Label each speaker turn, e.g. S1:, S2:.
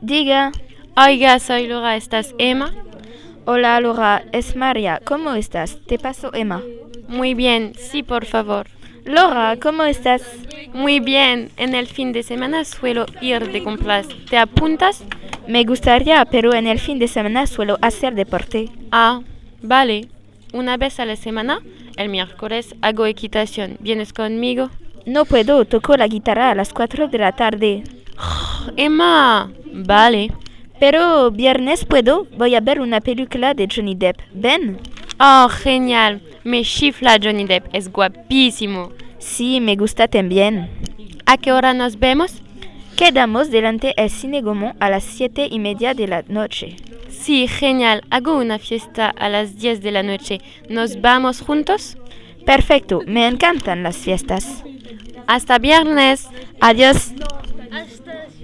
S1: Diga.
S2: Oiga, soy Laura, ¿estás Emma?
S1: Hola Laura, es María. ¿Cómo estás? Te paso Emma.
S2: Muy bien, sí, por favor.
S1: Laura, ¿cómo estás?
S2: Muy bien, en el fin de semana suelo ir de compras. ¿Te apuntas?
S1: Me gustaría, pero en el fin de semana suelo hacer deporte.
S2: Ah, vale. Una vez a la semana, el miércoles, hago equitación. ¿Vienes conmigo?
S1: No puedo, toco la guitarra a las 4 de la tarde.
S2: Emma, vale.
S1: Pero viernes puedo, voy a ver una película de Johnny Depp. Ven.
S2: Oh, genial. Me chifla Johnny Depp, es guapísimo.
S1: Sí, me gusta también.
S2: ¿A qué hora nos vemos?
S1: Quedamos delante del Cine Gaumont a las 7:30 de la noche.
S2: Sí, genial. Hago una fiesta a las 10 de la noche. ¿Nos vamos juntos?
S1: Perfecto, me encantan las fiestas.
S2: Hasta viernes.
S1: Adiós.
S3: Hasta